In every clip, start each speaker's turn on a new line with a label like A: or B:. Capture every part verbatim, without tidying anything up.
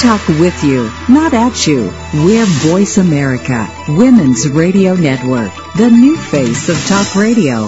A: talk with you, not at you. We're Voice America, Women's Radio Network, the new face of talk radio.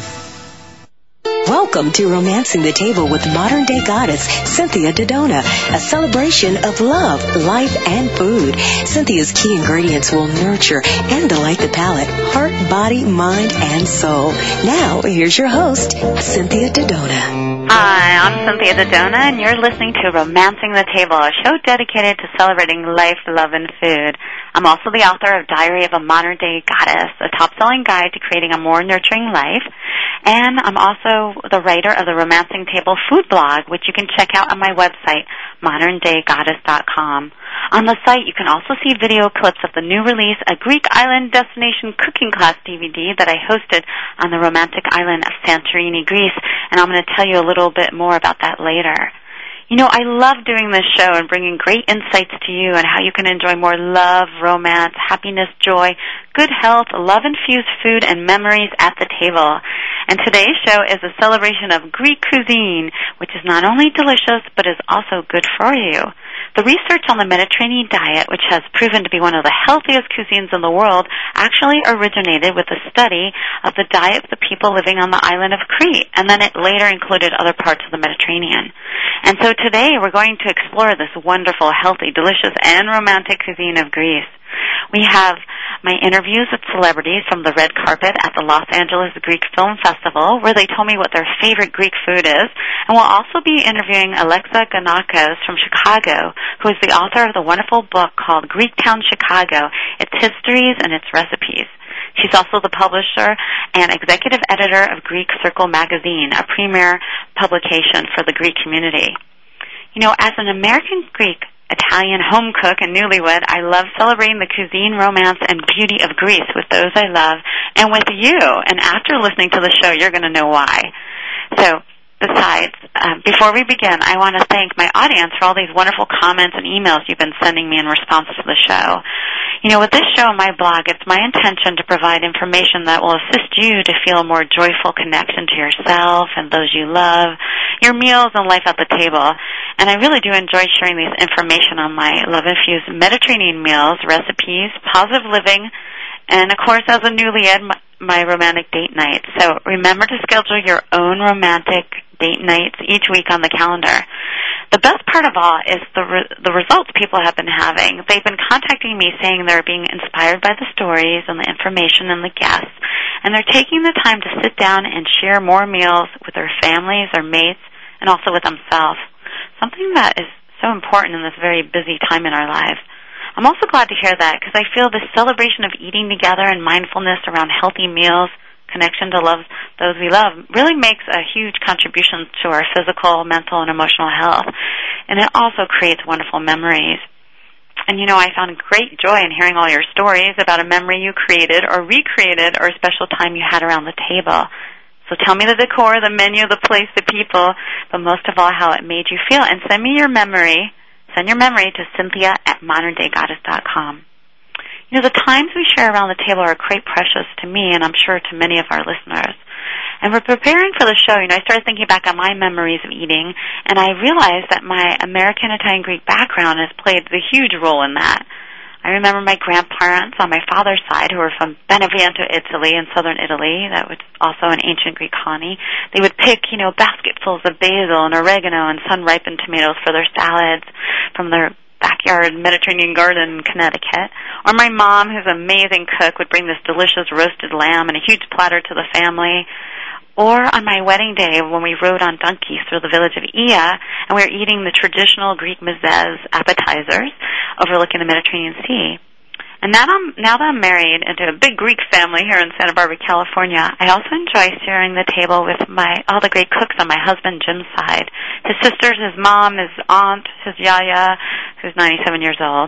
B: Welcome to Romancing the Table with modern-day goddess Cynthia Dodona, a celebration of love, life, and food. Cynthia's key ingredients will nurture and delight the palate, heart, body, mind, and soul. Now, here's your host, Cynthia Dodona.
C: Hi, I'm Cynthia Dodona, and you're listening to Romancing the Table, a show dedicated to celebrating life, love, and food. I'm also the author of Diary of a Modern-Day Goddess, a top-selling guide to creating a more nurturing life. And I'm also the writer of the Romancing Table food blog, which you can check out on my website, modern day goddess dot com. On the site, you can also see video clips of the new release, a Greek island destination cooking class D V D that I hosted on the romantic island of Santorini, Greece, and I'm going to tell you a little bit more about that later. You know, I love doing this show and bringing great insights to you on how you can enjoy more love, romance, happiness, joy, good health, love-infused food, and memories at the table. And today's show is a celebration of Greek cuisine, which is not only delicious, but is also good for you. The research on the Mediterranean diet, which has proven to be one of the healthiest cuisines in the world, actually originated with a study of the diet of the people living on the island of Crete, and then it later included other parts of the Mediterranean. And so today we're going to explore this wonderful, healthy, delicious, and romantic cuisine of Greece. We have my interviews with celebrities from the red carpet at the Los Angeles Greek Film Festival, where they told me what their favorite Greek food is. And we'll also be interviewing Alexa Ganakos from Chicago, who is the author of the wonderful book called Greektown Chicago, Its Histories and Its Recipes. She's also the publisher and executive editor of Greek Circle magazine, a premier publication for the Greek community. You know, as an American Greek, Italian home cook and newlywed, I love celebrating the cuisine, romance, and beauty of Greece with those I love and with you. And after listening to the show, you're going to know why. So, besides, uh, before we begin, I want to thank my audience for all these wonderful comments and emails you've been sending me in response to the show. You know, with this show and my blog, it's my intention to provide information that will assist you to feel a more joyful connection to yourself and those you love, your meals, and life at the table. And I really do enjoy sharing this information on my love-infused Mediterranean meals, recipes, positive living, and, of course, as a newlywed, my, my romantic date nights. So remember to schedule your own romantic date nights each week on the calendar. The best part of all is the re- the results people have been having. They've been contacting me saying they're being inspired by the stories and the information and the guests, and they're taking the time to sit down and share more meals with their families, their mates, and also with themselves. Something that is so important in this very busy time in our lives. I'm also glad to hear that because I feel this celebration of eating together and mindfulness around healthy meals, connection to love those we love, really makes a huge contribution to our physical, mental, and emotional health. And it also creates wonderful memories. And, you know, I found great joy in hearing all your stories about a memory you created or recreated or a special time you had around the table. So tell me the decor, the menu, the place, the people, but most of all, how it made you feel. And send me your memory. Send your memory to Cynthia at modern day goddess dot com. You know, the times we share around the table are quite precious to me, and I'm sure to many of our listeners. And we're preparing for the show, you know, I started thinking back on my memories of eating, and I realized that my American Italian Greek background has played a huge role in that. I remember my grandparents on my father's side, who were from Benevento, Italy, in southern Italy. That was also an ancient Greek colony. They would pick, you know, basketfuls of basil and oregano and sun-ripened tomatoes for their salads from their backyard Mediterranean garden in Connecticut. Or my mom, who's an amazing cook, would bring this delicious roasted lamb and a huge platter to the family. Or on my wedding day when we rode on donkeys through the village of Ia and we were eating the traditional Greek mezes appetizers overlooking the Mediterranean Sea. And now, I'm, now that I'm married into a big Greek family here in Santa Barbara, California, I also enjoy sharing the table with my all the great cooks on my husband Jim's side. His sisters, his mom, his aunt, his yaya, who's ninety-seven years old.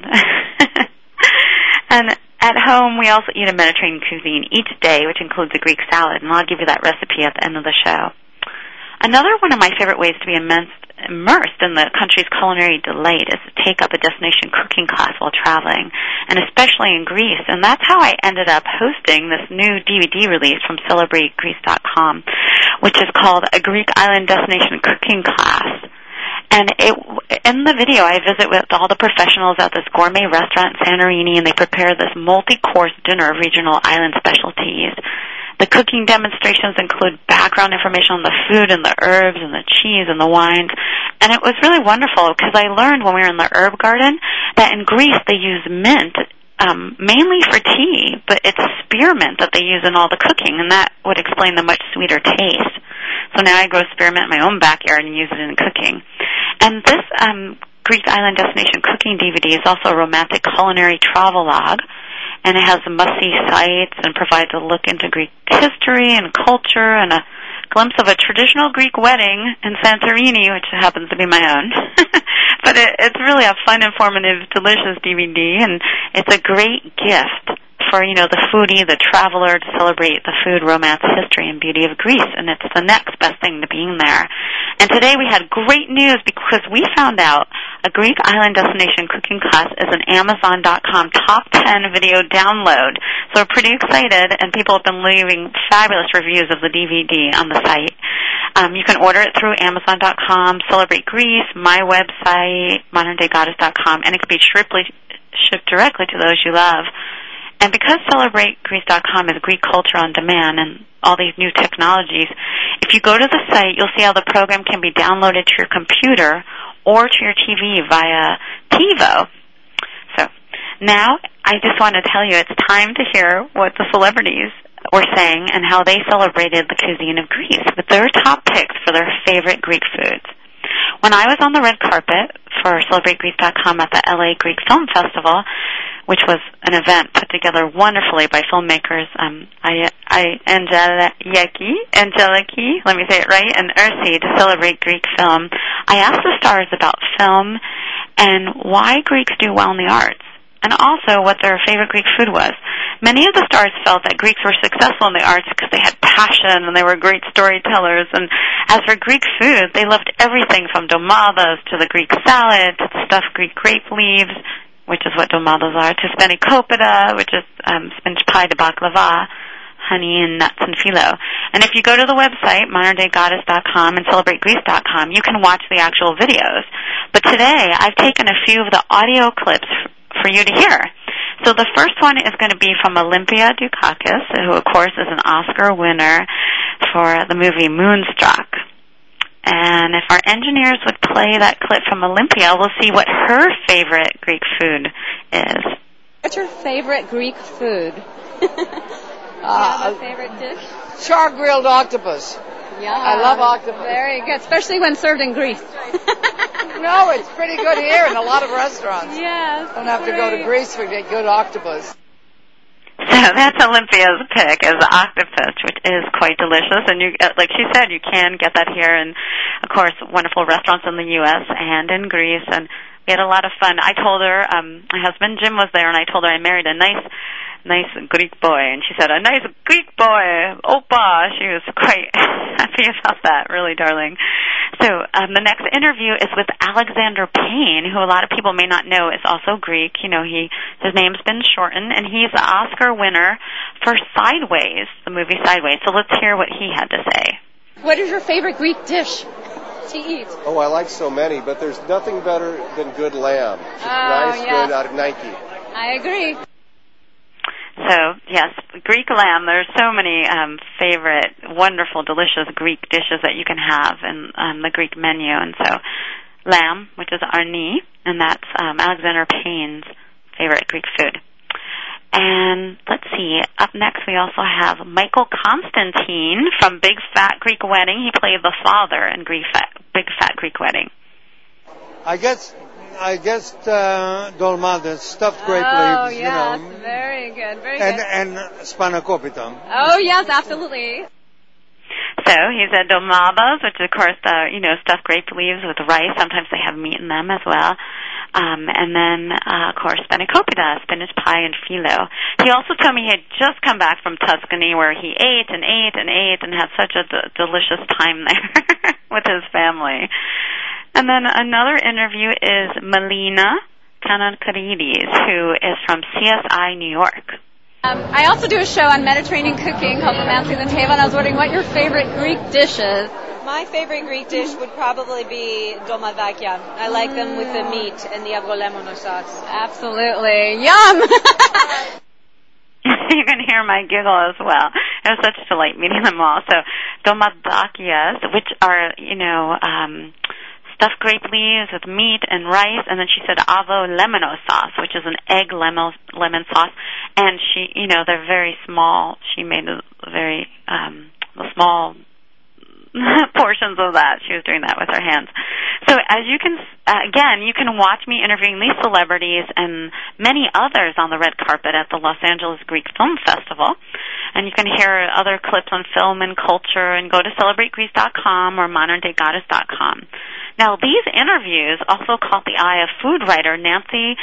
C: And at home, we also eat a Mediterranean cuisine each day, which includes a Greek salad, and I'll give you that recipe at the end of the show. Another one of my favorite ways to be immense, immersed in the country's culinary delight is to take up a destination cooking class while traveling, and especially in Greece. And that's how I ended up hosting this new D V D release from celebrate greece dot com, which is called A Greek Island Destination Cooking Class. And it, in the video, I visit with all the professionals at this gourmet restaurant in Santorini, and they prepare this multi-course dinner of regional island specialties. The cooking demonstrations include background information on the food and the herbs and the cheese and the wines. And it was really wonderful because I learned when we were in the herb garden that in Greece they use mint um, mainly for tea, but it's spearmint that they use in all the cooking, and that would explain the much sweeter taste. So now I grow spearmint in my own backyard and use it in cooking. And this um, Greek Island Destination Cooking D V D is also a romantic culinary travelogue, and it has must-see sites and provides a look into Greek history and culture and a glimpse of a traditional Greek wedding in Santorini, which happens to be my own. But it, it's really a fun, informative, delicious D V D, and it's a great gift for, you know, the foodie, the traveler, to celebrate the food, romance, history, and beauty of Greece, and it's the next best thing to being there. And today we had great news because we found out a Greek Island Destination Cooking class is an Amazon dot com top ten video download. So we're pretty excited, and people have been leaving fabulous reviews of the D V D on the site. Um, you can order it through Amazon dot com, Celebrate Greece, my website, modern day goddess dot com, and it can be shipped, shipped directly to those you love. And because Celebrate Greece dot com is Greek culture on demand and all these new technologies, if you go to the site, you'll see how the program can be downloaded to your computer or to your T V via TiVo. So now I just want to tell you it's time to hear what the celebrities were saying and how they celebrated the cuisine of Greece with their top picks for their favorite Greek foods. When I was on the red carpet for Celebrate Greece dot com at the L A Greek Film Festival, which was an event put together wonderfully by filmmakers um, I, I, Angeliki, Angeliki, let me say it right, and Ursi to celebrate Greek film, I asked the stars about film and why Greeks do well in the arts, and also what their favorite Greek food was. Many of the stars felt that Greeks were successful in the arts because they had passion and they were great storytellers. And as for Greek food, they loved everything from domadas to the Greek salad to the stuffed Greek grape leaves, which is what domadas are, to spanakopita, which is um, spinach pie, to baklava, honey and nuts and phyllo. And if you go to the website, modern day goddess dot com and Celebrate Greece dot com, you can watch the actual videos. But today, I've taken a few of the audio clips for you to hear. So the first one is going to be from Olympia Dukakis, who, of course, is an Oscar winner for the movie Moonstruck. And if our engineers would play that clip from Olympia, we'll see what her favorite Greek food is.
D: What's your favorite Greek food? uh, Do you have a favorite dish?
E: Char-grilled octopus.
D: Yeah,
E: I love octopus.
D: Very good, especially when served in Greece.
E: No, it's pretty good here in a lot of restaurants.
D: Yes.
E: Don't have to go to Greece to get good octopus.
C: So that's Olympia's pick, is the octopus, which is quite delicious. And you, like she said, you can get that here, and of course, wonderful restaurants in the U S and in Greece. And we had a lot of fun. I told her, um, my husband Jim was there, and I told her I married a nice, nice Greek boy, and she said, "A nice Greek boy, Opa." She was quite happy about that, really, darling. So um, the next interview is with Alexander Payne, who a lot of people may not know is also Greek. You know, he his name's been shortened, and he's the Oscar winner for Sideways, the movie Sideways. So let's hear what he had to say.
D: What is your favorite Greek dish to eat?
F: Oh, I like so many, but there's nothing better than good lamb. Just
D: oh,
F: nice,
D: yes.
F: good out of Nike.
D: I agree.
C: So, yes, Greek lamb. There's so many um, favorite, wonderful, delicious Greek dishes that you can have in um, the Greek menu. And so, lamb, which is arni, and that's um, Alexander Payne's favorite Greek food. And let's see, up next we also have Michael Constantine from Big Fat Greek Wedding. He played the father in Greek Fat, Big Fat Greek Wedding.
G: I guess... I guess uh, dolmades, stuffed grape
D: oh,
G: leaves,
D: yes,
G: you know.
D: very good, very
G: and,
D: good.
G: And spanakopita.
D: Oh, yes, absolutely.
C: So he said dolmades, which of course, uh, you know, stuffed grape leaves with rice. Sometimes they have meat in them as well. Um, and then, uh, of course, spanakopita, spinach pie, and phyllo. He also told me he had just come back from Tuscany, where he ate and ate and ate and had such a d- delicious time there with his family. And then another interview is Melina Kanakaridis, who is from C S I New York.
D: Um, I also do a show on Mediterranean cooking called Romancing the Table, and I was wondering what your favorite Greek dish is. My favorite Greek dish would probably be domadakya. I like mm. them with the meat and the avgolemono sauce. Absolutely. Yum!
C: You can hear my giggle as well. It was such a delight meeting them all. So domadakyas, which are, you know, um, stuffed grape leaves with meat and rice, and then she said avolemeno sauce, which is an egg lemon lemon sauce. And she, you know, they're very small. She made a very um, small portions of that. She was doing that with her hands. So as you can, uh, again, you can watch me interviewing these celebrities and many others on the red carpet at the Los Angeles Greek Film Festival. And you can hear other clips on film and culture and go to celebrate greece dot com or modern day goddess dot com. Now, these interviews also caught the eye of food writer Nancy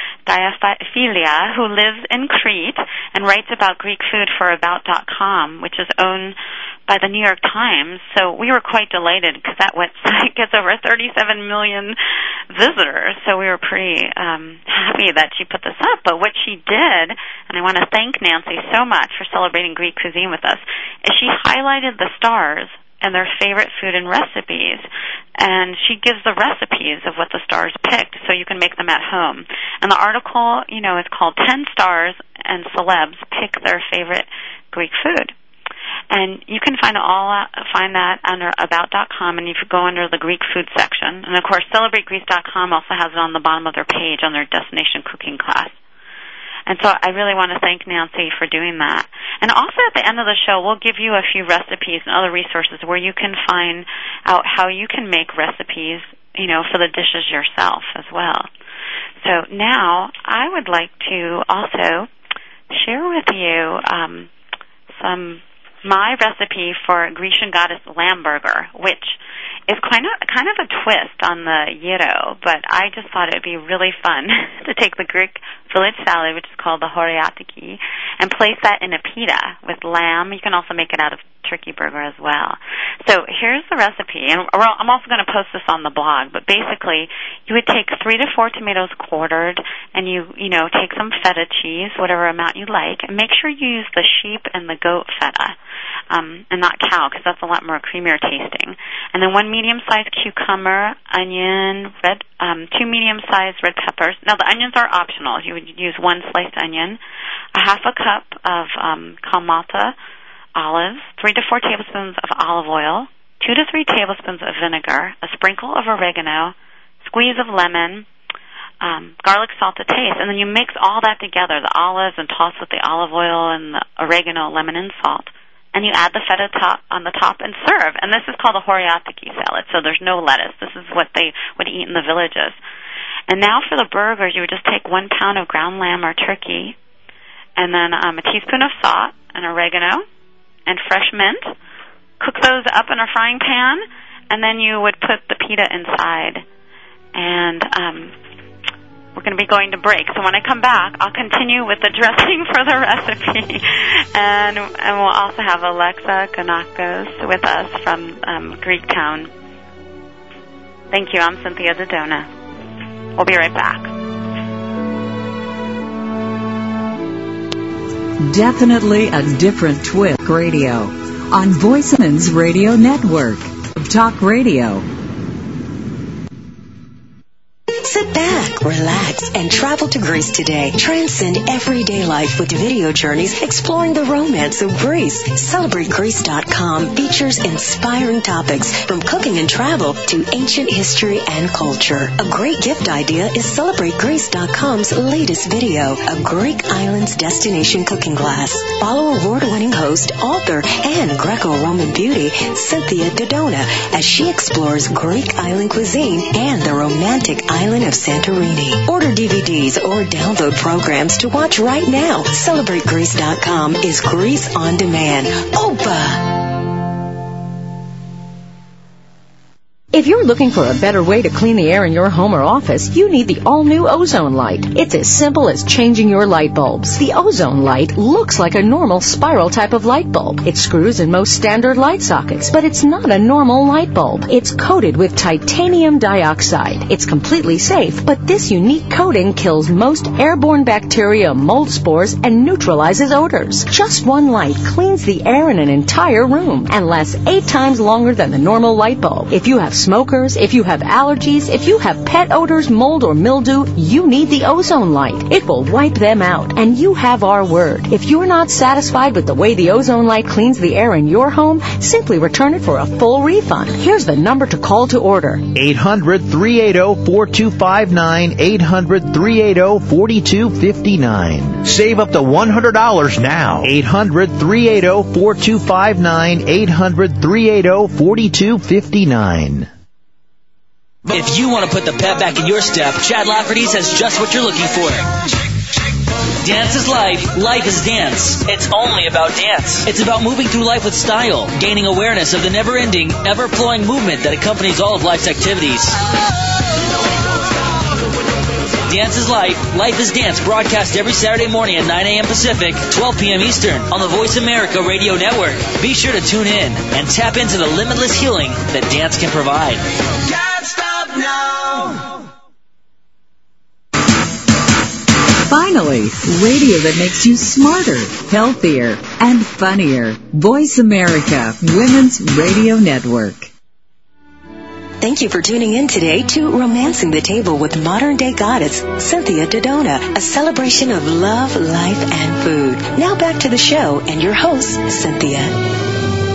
C: Diafilia, who lives in Crete and writes about Greek food for about dot com, which is owned by the New York Times. So we were quite delighted because that website gets over thirty-seven million visitors. So we were pretty um, happy that she put this up. But what she did, and I want to thank Nancy so much for celebrating Greek cuisine with us, is she highlighted the stars and their favorite food and recipes. And she gives the recipes of what the stars picked so you can make them at home. And the article, you know, is called ten Stars and Celebs Pick Their Favorite Greek Food. And you can find all find that under about dot com, and you could go under the Greek food section. And, of course, celebrate greece dot com also has it on the bottom of their page on their destination cooking class. And so I really want to thank Nancy for doing that. And also at the end of the show, we'll give you a few recipes and other resources where you can find out how you can make recipes, you know, for the dishes yourself as well. So now I would like to also share with you um, some my recipe for Grecian goddess lamb burger, which is kind of kind of a twist on the gyro, but I just thought it would be really fun to take the Greek village salad, which is called the horiatiki, and place that in a pita with lamb. You can also make it out of turkey burger as well. So here's the recipe, and I'm also going to post this on the blog, but basically you would take three to four tomatoes quartered, and you, you know, take some feta cheese, whatever amount you like, and make sure you use the sheep and the goat feta, um, and not cow, because that's a lot more creamier tasting. And then one medium-sized cucumber, onion, red, um, two medium-sized red peppers. Now the onions are optional. You would use one sliced onion, a half a cup of um, kalmata olives, three to four tablespoons of olive oil, two to three tablespoons of vinegar, a sprinkle of oregano, squeeze of lemon, um, garlic salt to taste, and then you mix all that together, the olives and toss with the olive oil and the oregano, lemon, and salt, and you add the feta top on the top and serve. And this is called a horiatiki salad, so there's no lettuce. This is what they would eat in the villages. And now for the burgers, you would just take one pound of ground lamb or turkey, and then um, a teaspoon of salt and oregano, and fresh mint. Cook those up in a frying pan, and then you would put the pita inside. And um, we're going to be going to break. So when I come back, I'll continue with the dressing for the recipe. and and we'll also have Alexa Ganakos with us from um, Greek Town. Thank you. I'm Cynthia Dodona. We'll be right back.
A: Definitely a different twist radio on Voice Women's Radio Network. Talk Radio.
B: Sit back, relax, and travel to Greece today. Transcend everyday life with video journeys exploring the romance of Greece. Celebrate Greece dot com features inspiring topics from cooking and travel to ancient history and culture. A great gift idea is Celebrate Greece dot com's latest video, a Greek Islands destination cooking class. Follow award-winning host, author, and Greco-Roman beauty, Cynthia Dodona, as she explores Greek island cuisine and the romantic island of Santorini. Order D V Ds or download programs to watch right now. Celebrate Greece dot com is Greece on demand. Opa!
H: If you're looking for a better way to clean the air in your home or office, you need the all-new Ozone Light. It's as simple as changing your light bulbs. The Ozone Light looks like a normal spiral type of light bulb. It screws in most standard light sockets, but it's not a normal light bulb. It's coated with titanium dioxide. It's completely safe, but this unique coating kills most airborne bacteria, mold spores, and neutralizes odors. Just one light cleans the air in an entire room and lasts eight times longer than the normal light bulb. If you have smokers, if you have allergies, if you have pet odors, mold, or mildew, you need the Ozone Light. It will wipe them out, and you have our word. If you're not satisfied with the way the Ozone Light cleans the air in your home, simply return it for a full refund. Here's the number to call to order.
I: eight hundred, three eight zero, four two five nine, eight hundred, three eight zero, four two five nine. Save up to one hundred dollars now. eight hundred, three eight zero, four two five nine, eight hundred, three eight zero, four two five nine.
J: If you want to put the pep back in your step, Chad Lafferty's has just what you're looking for. Dance is life. Life is dance. It's only about dance. It's about moving through life with style, gaining awareness of the never-ending, ever-flowing movement that accompanies all of life's activities. Dance is life. Life is dance. Broadcast every Saturday morning at nine a.m. Pacific, twelve p.m. Eastern on the Voice America Radio Network. Be sure to tune in and tap into the limitless healing that dance can provide. Can't stop now.
A: Finally, radio that makes you smarter, healthier, and funnier. Voice America Women's Radio Network.
B: Thank you for tuning in today to Romancing the Table with modern-day goddess Cynthia Dodona, a celebration of love, life, and food. Now back to the show and your host, Cynthia.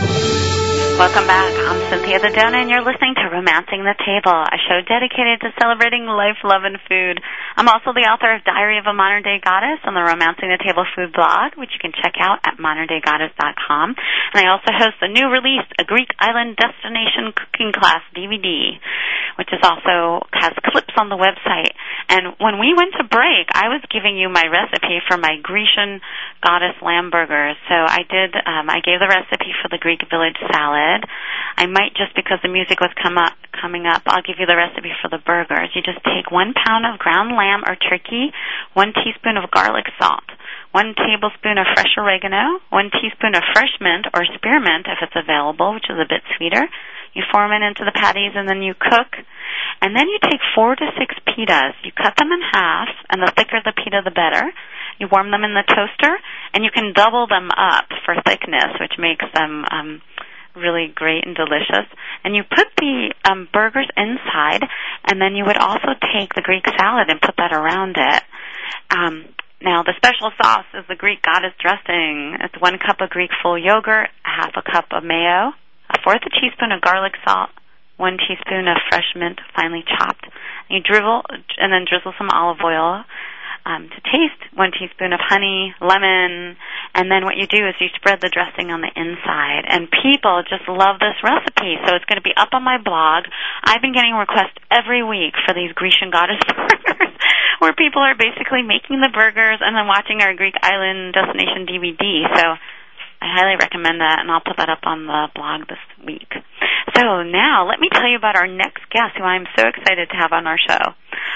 C: Welcome back. I'm Cynthia Dodona, and you're listening to Romancing the Table, a show dedicated to celebrating life, love, and food. I'm also the author of Diary of a Modern Day Goddess on the Romancing the Table food blog, which you can check out at modern day goddess dot com. And I also host the new release, a Greek Island Destination Cooking Class D V D, which is also has clips on the website. And when we went to break, I was giving you my recipe for my Grecian goddess lamb burgers. So I did, um, I gave the recipe for the Greek village salad. I might, just because the music was come up, coming up, I'll give you the recipe for the burgers. You just take one pound of ground lamb or turkey, one teaspoon of garlic salt, one tablespoon of fresh oregano, one teaspoon of fresh mint or spearmint if it's available, which is a bit sweeter. You form it into the patties and then you cook. And then you take four to six pitas. You cut them in half, and the thicker the pita, the better. You warm them in the toaster, and you can double them up for thickness, which makes them um, really great and delicious. And you put the um, burgers inside, and then you would also take the Greek salad and put that around it. Um, now, the special sauce is the Greek goddess dressing. It's one cup of Greek full yogurt, half a cup of mayo, a fourth a teaspoon of garlic salt, one teaspoon of fresh mint finely chopped. You drizzle, and then drizzle some olive oil. Um, to taste, one teaspoon of honey, lemon, and then what you do is you spread the dressing on the inside. And people just love this recipe, so it's going to be up on my blog. I've been getting requests every week for these Grecian goddess burgers, where people are basically making the burgers and then watching our Greek Island Destination D V D. So I highly recommend that, and I'll put that up on the blog this week. So now, let me tell you about our next guest, who I'm so excited to have on our show.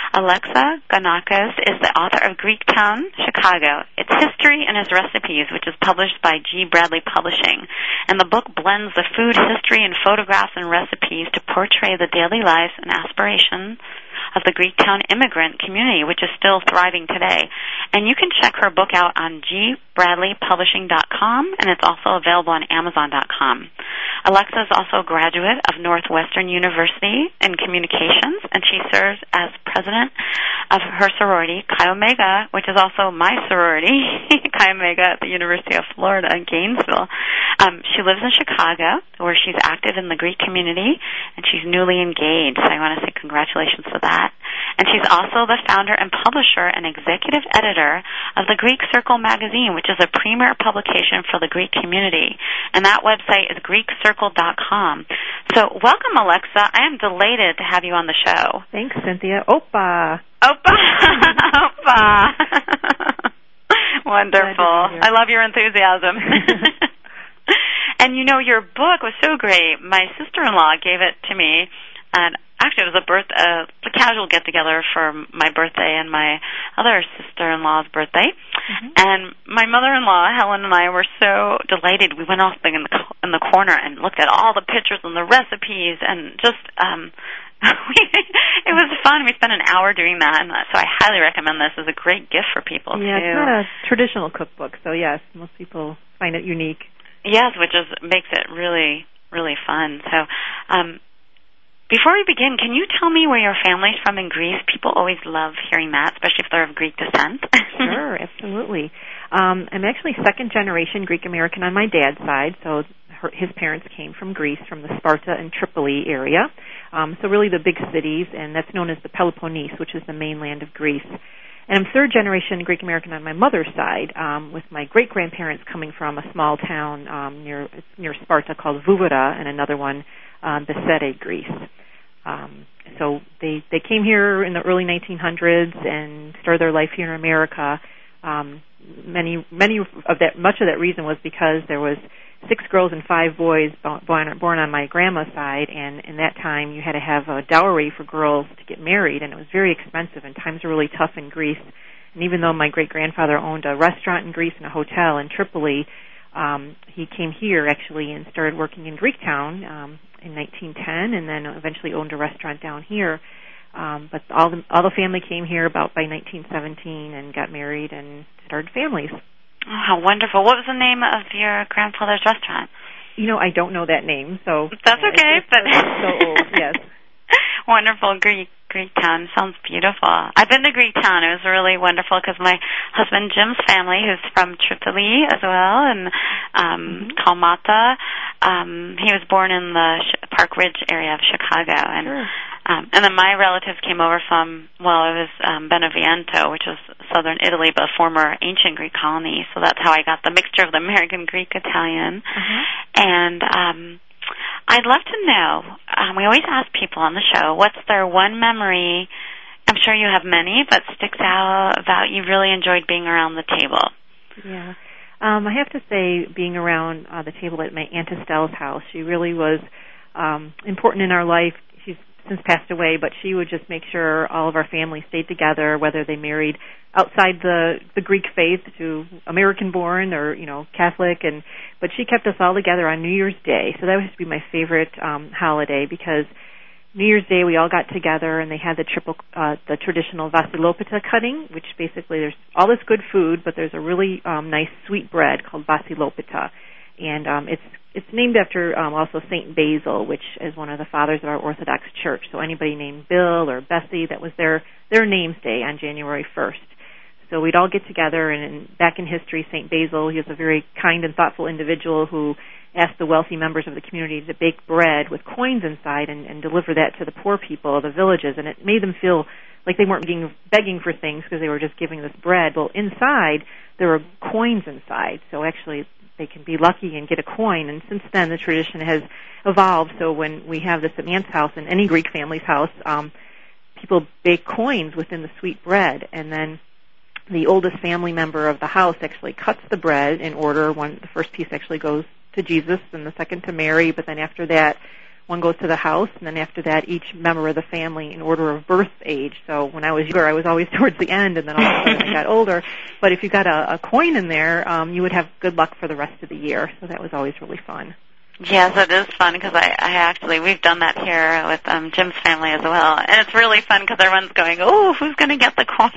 C: Alexa Ganakos is the author of Greektown, Chicago, Its History and Its Recipes, which is published by G. Bradley Publishing. And the book blends the food history and photographs and recipes to portray the daily lives and aspirations of the Greektown immigrant community, which is still thriving today. And you can check her book out on g bradley publishing dot com, and it's also available on amazon dot com. Alexa is also a graduate of Northwestern University in Communications, and she serves as president of her sorority, Chi Omega, which is also my sorority, Chi Omega at the University of Florida in Gainesville. Um, she lives in Chicago, where she's active in the Greek community, and she's newly engaged, so I want to say congratulations for that. And she's also the founder and publisher and executive editor of the Greek Circle magazine, which is a premier publication for the Greek community. And that website is greek circle dot com. So welcome, Alexa. I am delighted to have you on the show.
K: Thanks, Cynthia. Opa.
C: Opa. Opa. Wonderful. I love your enthusiasm. And, you know, your book was so great. My sister-in-law gave it to me and actually it was a birth, uh, a casual get-together for my birthday and my other sister-in-law's birthday. Mm-hmm. And my mother-in-law, Helen, and I were so delighted. We went off in the in the corner and looked at all the pictures and the recipes, and just um, it was fun. We spent an hour doing that, and so I highly recommend this as a great gift for people.
K: Yeah,
C: too.
K: It's not a traditional cookbook, so yes, most people find it unique.
C: Yes, which is makes it really, really fun. So, um, before we begin, can you tell me where your family's from in Greece? People always love hearing that, especially if they're of Greek descent.
K: Sure, absolutely. Um, I'm actually second generation Greek American on my dad's side, so her, his parents came from Greece, from the Sparta and Tripoli area. Um, so really the big cities, and that's known as the Peloponnese, which is the mainland of Greece. And I'm third generation Greek American on my mother's side, um, with my great grandparents coming from a small town um, near near Sparta called Vouvera, and another one, um, Besede, Greece. Um, so they they came here in the early nineteen hundreds and started their life here in America. Um, many many of that much of that reason was because there was six girls and five boys born, born on my grandma's side, and in that time you had to have a dowry for girls to get married, and it was very expensive, and times were really tough in Greece. And even though my great-grandfather owned a restaurant in Greece and a hotel in Tripoli, um, he came here actually and started working in Greektown um, in nineteen ten, and then eventually owned a restaurant down here. Um, but all the all the family came here about by nineteen seventeen and got married and started families.
C: Oh, how wonderful. What was the name of your grandfather's restaurant?
K: You know, I don't know that name, so...
C: That's okay,
K: it's,
C: but...
K: so old, yes.
C: Wonderful. Greek Greektown. Sounds beautiful. I've been to Greektown. It was really wonderful because my husband Jim's family, who's from Tripoli as well, and um, mm-hmm. Kalmata, um, he was born in the Sh- Park Ridge area of Chicago. And
K: sure.
C: um, and then my relatives came over from, well, it was um, Benevento, which was southern Italy, but a former ancient Greek colony. So that's how I got the mixture of the American Greek Italian.
K: Mm-hmm.
C: And... Um, I'd love to know, um, we always ask people on the show, what's their one memory, I'm sure you have many, but sticks out about you really enjoyed being around the table?
K: Yeah. Um, I have to say being around uh, the table at my Aunt Estelle's house, she really was um, important in our life. She's since passed away, but she would just make sure all of our family stayed together, whether they married outside the the Greek faith to American-born or, you know, Catholic, and but she kept us all together on New Year's Day. So that used to be my favorite um, holiday, because New Year's Day we all got together and they had the triple uh, the traditional Vasilopita cutting, which basically there's all this good food, but there's a really um, nice sweet bread called Vasilopita, and um, it's it's named after um, also Saint Basil, which is one of the fathers of our Orthodox Church. So anybody named Bill or Bessie, that was their their names day on January first. So we'd all get together, and, and back in history, Saint Basil, he was a very kind and thoughtful individual who asked the wealthy members of the community to bake bread with coins inside and, and deliver that to the poor people of the villages, and it made them feel like they weren't being, begging for things because they were just giving this bread. Well, inside, there were coins inside, so actually they can be lucky and get a coin, and since then the tradition has evolved, so when we have this at Aunt's house, and any Greek family's house, um, people bake coins within the sweet bread, and then the oldest family member of the house actually cuts the bread in order. One, the first piece actually goes to Jesus, and the second to Mary, but then after that, one goes to the house, and then after that, each member of the family in order of birth age. So when I was younger, I was always towards the end, and then all of a sudden I got older. But if you got a, a coin in there, um, you would have good luck for the rest of the year. So that was always really fun.
C: Yes, it is fun because I, I actually, we've done that here with um, Jim's family as well. And it's really fun because everyone's going, oh, who's going to get the coin?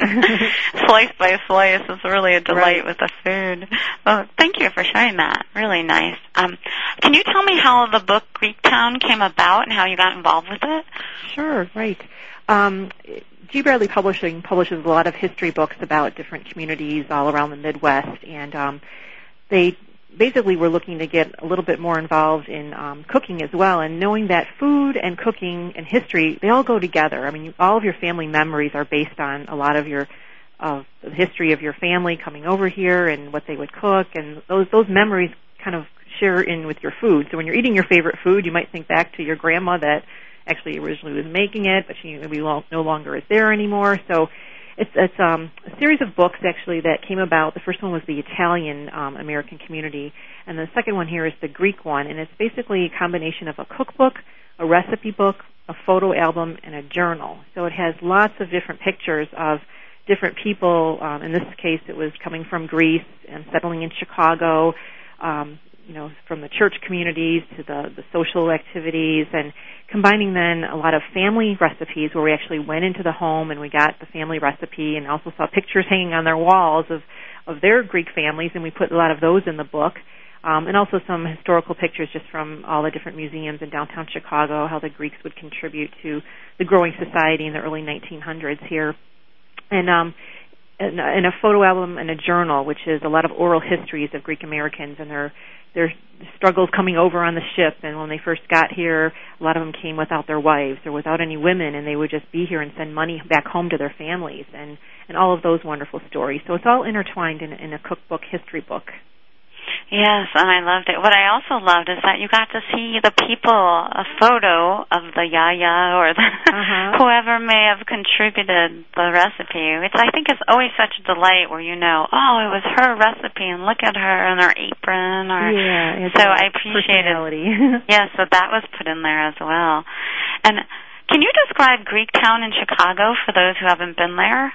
C: Yeah. Slice by slice. It's really a delight right. with the food. Well, thank you for sharing that. Really nice. Um, can you tell me how the book Greektown came about and how you got involved with it?
K: Sure, right. Um, G. Bradley Publishing publishes a lot of history books about different communities all around the Midwest, and um, they basically we're looking to get a little bit more involved in um, cooking as well, and knowing that food and cooking and history, they all go together. I mean, all of your family memories are based on a lot of your of the history of your family coming over here and what they would cook, and those those memories kind of share in with your food. So when you're eating your favorite food, you might think back to your grandma that actually originally was making it, but she maybe no longer is there anymore. So It's, it's um, a series of books, actually, that came about. The first one was the Italian um, American community, and the second one here is the Greek one, and it's basically a combination of a cookbook, a recipe book, a photo album, and a journal. So it has lots of different pictures of different people. Um, in this case, it was coming from Greece and settling in Chicago, um, you know, from the church communities to the, the social activities, and combining then a lot of family recipes where we actually went into the home and we got the family recipe and also saw pictures hanging on their walls of, of their Greek families, and we put a lot of those in the book. Um, and also some historical pictures just from all the different museums in downtown Chicago, how the Greeks would contribute to the growing society in the early nineteen hundreds here. And um, and, and a photo album and a journal, which is a lot of oral histories of Greek Americans and their their struggles coming over on the ship. And when they first got here, a lot of them came without their wives or without any women, and they would just be here and send money back home to their families, and, and all of those wonderful stories. So it's all intertwined in, in a cookbook, history book.
C: Yes, and I loved it. What I also loved is that you got to see the people, a photo of the yaya or the uh-huh. whoever may have contributed the recipe, which I think is always such a delight where you know, oh, it was her recipe, and look at her in her apron. Or,
K: yeah,
C: so I appreciated yes, so that was put in there as well. And can you describe Greektown in Chicago for those who haven't been there?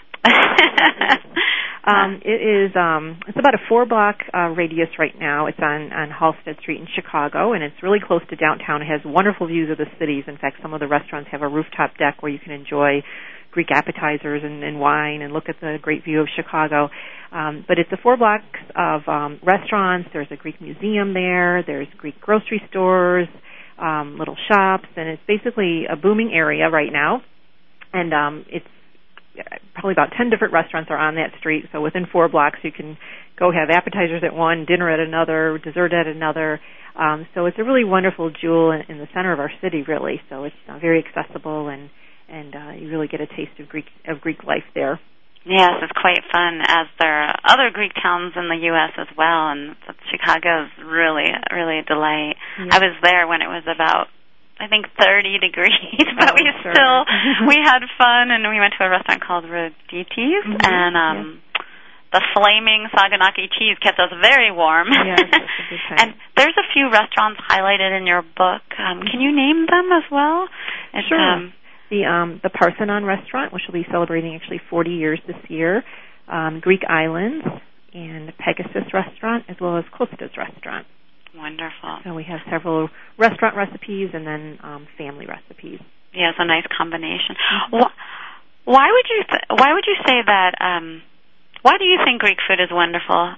K: um, it is. Um, it's about a four-block uh, radius right now. It's on, on Halsted Street in Chicago, and it's really close to downtown. It has wonderful views of the cities. In fact, some of the restaurants have a rooftop deck where you can enjoy Greek appetizers and, and wine and look at the great view of Chicago. Um, but it's a four blocks of um, restaurants. There's a Greek museum there. There's Greek grocery stores, um, little shops, and it's basically a booming area right now. And um, it's probably about ten different restaurants are on that street, so within four blocks you can go have appetizers at one, dinner at another, dessert at another. Um, so it's a really wonderful jewel in, in the center of our city, really. So it's uh, very accessible, and and uh, you really get a taste of Greek of Greek life there.
C: Yes, it's quite fun, as there are other Greek towns in the U S as well, and Chicago is really, really a delight. Yeah. I was there when it was about I think thirty degrees, but oh, we sure. still, we had fun, and we went to a restaurant called Roditi's, mm-hmm. and um, yeah. the flaming Saganaki cheese kept us very warm.
K: Yes, that's a good time.
C: And there's a few restaurants highlighted in your book. Um, can you name them as well?
K: It's, sure. Um, the um, the Parthenon restaurant, which will be celebrating actually forty years this year, um, Greek Islands, and Pegasus restaurant, as well as Kosta's restaurant.
C: Wonderful.
K: So we have several restaurant recipes and then um, family recipes.
C: Yeah, it's a nice combination. Why, why would you th- Why would you say that? Um, why do you think Greek food is wonderful?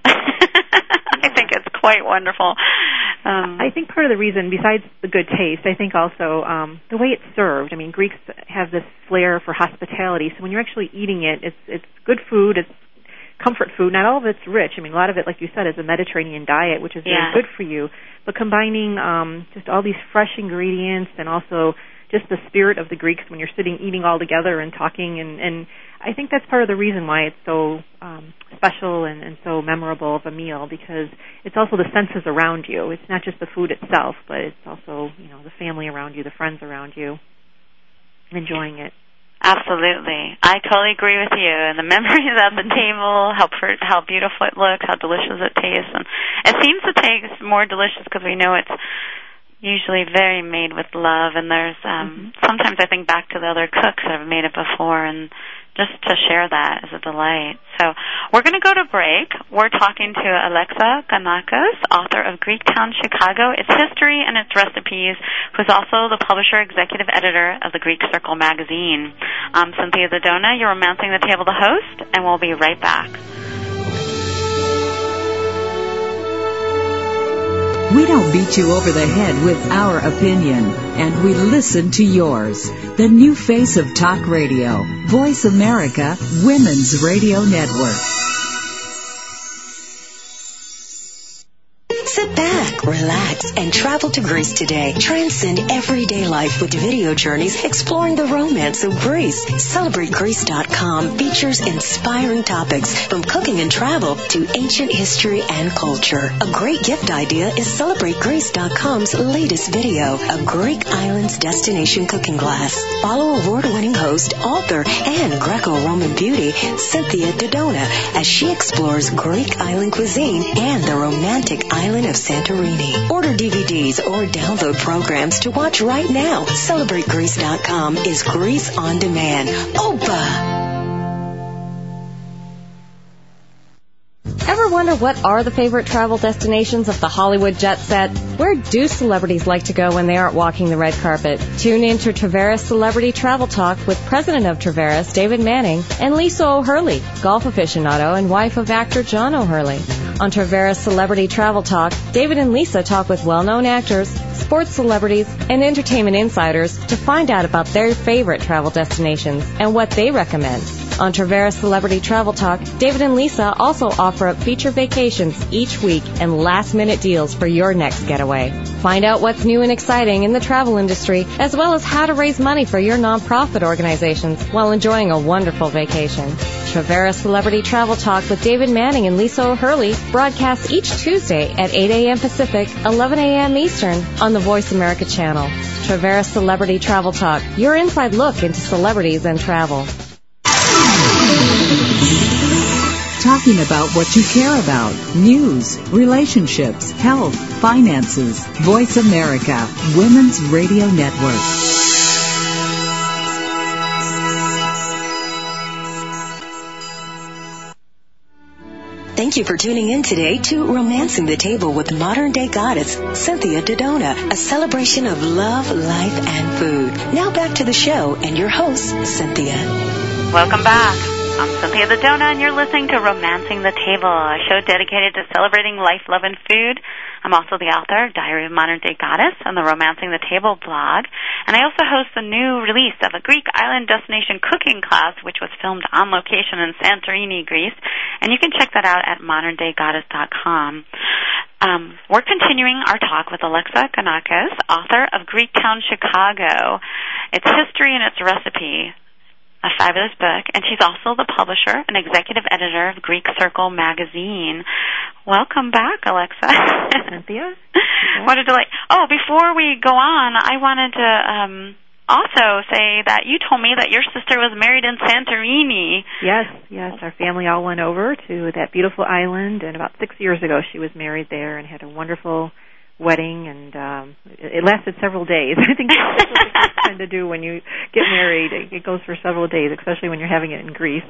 C: I think it's quite wonderful. Um,
K: I think part of the reason, besides the good taste, I think also um, the way it's served. I mean, Greeks have this flair for hospitality, so when you're actually eating it, it's it's good food. It's comfort food. Not all of it's rich. I mean, a lot of it, like you said, is a Mediterranean diet, which is very
C: yeah.
K: good for you. But combining um, just all these fresh ingredients and also just the spirit of the Greeks when you're sitting eating all together and talking, and, and I think that's part of the reason why it's so um, special and, and so memorable of a meal, because it's also the senses around you. It's not just the food itself, but it's also, you know, the family around you, the friends around you, enjoying it.
C: Absolutely. I totally agree with you. And the memories at the table, how per- how beautiful it looks, how delicious it tastes. And it seems to taste more delicious because we know it's usually very made with love. And there's um, mm-hmm. sometimes I think back to the other cooks that have made it before, and just to share that is a delight. So we're going to go to break. We're talking to Alexa Ganakos, author of Greektown Chicago, its history and its recipes, who's also the publisher executive editor of the Greek Circle magazine. I'm Cynthia Dodona, you're Romancing the Table, the host, and we'll be right back.
A: We don't beat you over the head with our opinion, and we listen to yours. The new face of talk radio, Voice America Women's Radio Network.
B: Sit back, relax, and travel to Greece today. Transcend everyday life with video journeys exploring the romance of Greece. Celebrate Greece dot com features inspiring topics from cooking and travel to ancient history and culture. A great gift idea is Celebrate Greece dot com's latest video, a Greek Islands destination cooking class. Follow award-winning host, author, and Greco-Roman beauty, Cynthia Dodona, as she explores Greek island cuisine and the romantic island of Santorini. Order D V Ds or download programs to watch right now. Celebrate Greece dot com is Greece on demand. Opa!
L: Ever wonder what are the favorite travel destinations of the Hollywood jet set? Where do celebrities like to go when they aren't walking the red carpet? Tune in to Traveras Celebrity Travel Talk with President of Traveras, David Manning, and Lisa O'Hurley, golf aficionado and wife of actor John O'Hurley. On Traveras Celebrity Travel Talk, David and Lisa talk with well-known actors, sports celebrities, and entertainment insiders to find out about their favorite travel destinations and what they recommend. On Traveras Celebrity Travel Talk, David and Lisa also offer up feature vacations each week and last-minute deals for your next getaway. Find out what's new and exciting in the travel industry, as well as how to raise money for your nonprofit organizations while enjoying a wonderful vacation. Traveras Celebrity Travel Talk with David Manning and Lisa O'Hurley broadcasts each Tuesday at eight a.m. Pacific, eleven a.m. Eastern on the Voice America channel. Traveras Celebrity Travel Talk, your inside look into celebrities and travel.
A: Talking about what you care about. News, relationships, health, finances. Voice America, Women's Radio Network.
B: Thank you for tuning in today to Romancing the Table with modern-day goddess Cynthia Dodona, a celebration of love, life, and food. Now back to the show and your host, Cynthia.
C: Welcome back. I'm Cynthia Dodona, and you're listening to Romancing the Table, a show dedicated to celebrating life, love, and food. I'm also the author of Diary of a Modern Day Goddess and the Romancing the Table blog. And I also host a new release of a Greek island destination cooking class, which was filmed on location in Santorini, Greece. And you can check that out at modern day goddess dot com. Um, we're continuing our talk with Alexa Kanakis, author of Greektown, Chicago. Its history and its recipe. A fabulous book, and she's also the publisher and executive editor of Greek Circle magazine. Welcome back, Alexa.
K: Cynthia.
C: What a delight. Oh, before we go on, I wanted to um, also say that you told me that your sister was married in Santorini.
K: Yes, yes. Our family all went over to that beautiful island, and about six years ago she was married there and had a wonderful wedding, and um, it lasted several days. I think that's what you tend to do when you get married. It goes for several days, especially when you're having it in Greece.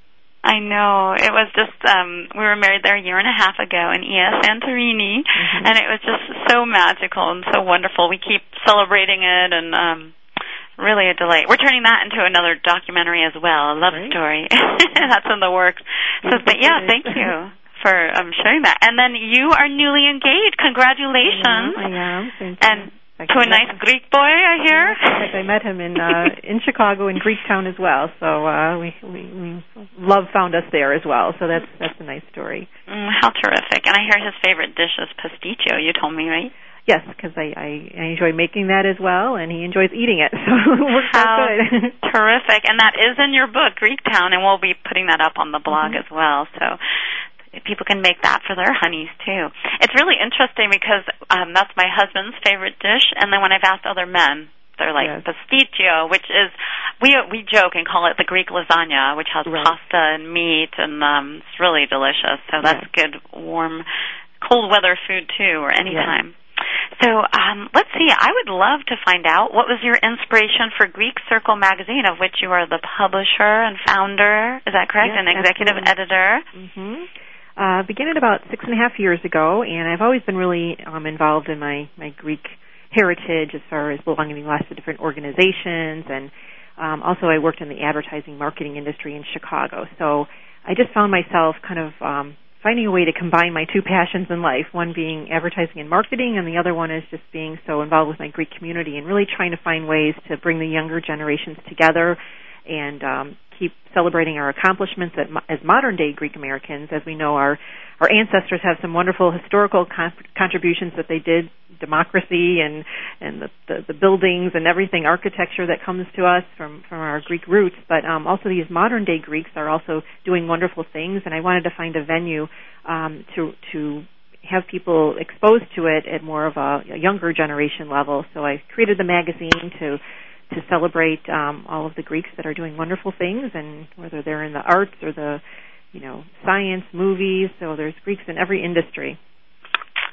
C: I know. It was just, um, we were married there a year and a half ago in Ia Santorini, mm-hmm. and it was just so magical and so wonderful. We keep celebrating it, and um, really a delight. We're turning that into another documentary as well, a love Great. story. That's in the works. So, but yeah, thank you for um, sharing that. And then you are newly engaged. Congratulations.
K: I am. I am. Thank you.
C: And to a nice Greek boy, I hear.
K: Yes, in fact, I met him in uh, in Chicago, in Greektown as well. So uh, we, we, we love found us there as well. So that's that's a nice story.
C: Mm, how terrific! And I hear his favorite dish is pasticcio. You told me, right?
K: Yes, because I, I, I enjoy making that as well, and he enjoys eating it. So it works
C: how
K: out good.
C: Terrific! And that is in your book, Greektown, and we'll be putting that up on the blog mm-hmm. as well. So people can make that for their honeys, too. It's really interesting because um, that's my husband's favorite dish, and then when I've asked other men, they're like, yes. pasticcio, which is, we we joke and call it the Greek lasagna, which has right. pasta and meat, and um, it's really delicious. So that's yes. good, warm, cold weather food, too, or anytime. Yes. So um, let's see, I would love to find out what was your inspiration for Greek Circle magazine, of which you are the publisher and founder, is that correct,
K: yes,
C: and executive
K: absolutely.
C: editor?
K: Mm-hmm. Uh, began it about six and a half years ago, and I've always been really um, involved in my, my Greek heritage as far as belonging to lots of different organizations, and um, also I worked in the advertising marketing industry in Chicago. So I just found myself kind of um, finding a way to combine my two passions in life, one being advertising and marketing, and the other one is just being so involved with my Greek community and really trying to find ways to bring the younger generations together and um, keep celebrating our accomplishments as modern-day Greek Americans. As we know, our, our ancestors have some wonderful historical con- contributions that they did, democracy and, and the, the, the buildings and everything, architecture that comes to us from, from our Greek roots. But um, also these modern-day Greeks are also doing wonderful things, and I wanted to find a venue um, to to have people exposed to it at more of a, a younger generation level. So I created the magazine to to celebrate um, all of the Greeks that are doing wonderful things, and whether they're in the arts or the, you know, science, movies. So there's Greeks in every industry.